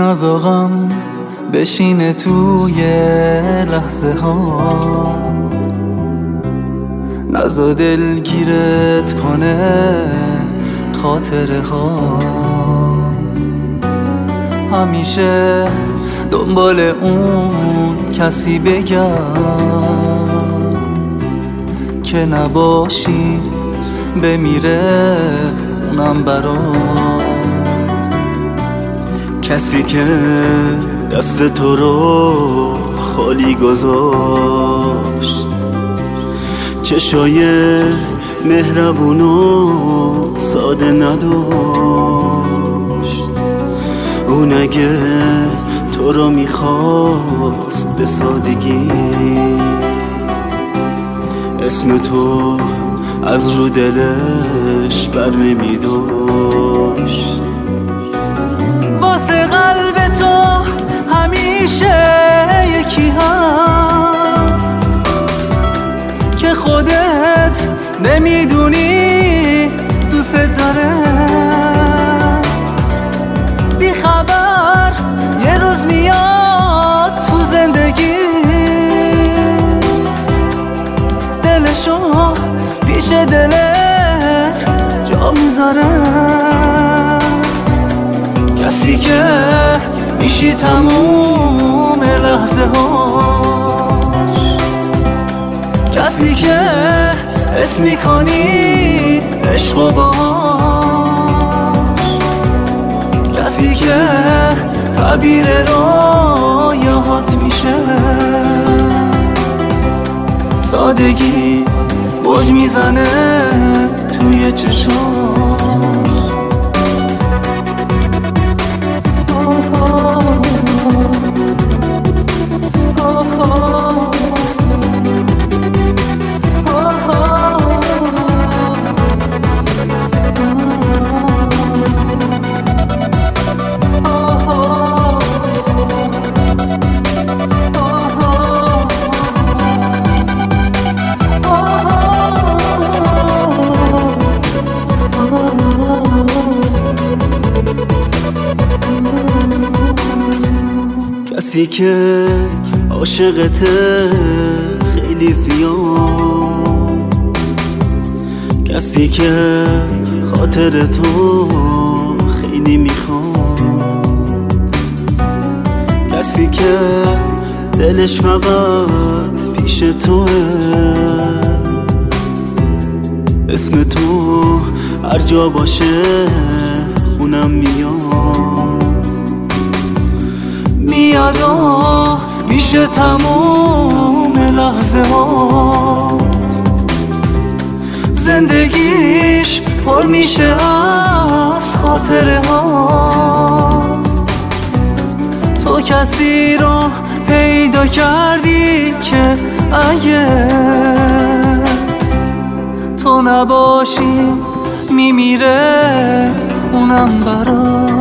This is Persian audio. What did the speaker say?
نزاغم بشینه توی لحظه ها، نزا دلگیرت کنه خاطره ها. همیشه دنبال اون کسی بگم که نباشی بمیره اونم برات. کسی که دست تو رو خالی گذاشت، چشای مهربون و ساده نداشت. اون اگه تو رو میخواست به سادگی، اسم تو از رو دلش بر نمیداشت. واسه قلب تو همیشه یکی هست که خودت نمیدونی دوست داره. بی خبر یه روز میاد تو زندگی، دلشو پیش دلت جا میذاره. کسی که میشی تموم لحظه هاش، کسی که حس میکنی عشق و باهاش، کسی که تعبیر رویاهات میشه. سادگی موج میزنه توی چشاش. کسی که عاشقته خیلی زیاد، کسی که خاطر تو خیلی میخواد، کسی که دلش فقط پیش توه. اسم تو هر جا باشه اونم میاد و میشه تموم لحظه هات. زندگیش پر میشه از خاطره هات. تو کسی رو پیدا کردی که اگه تو نباشی میمیره اونم برات.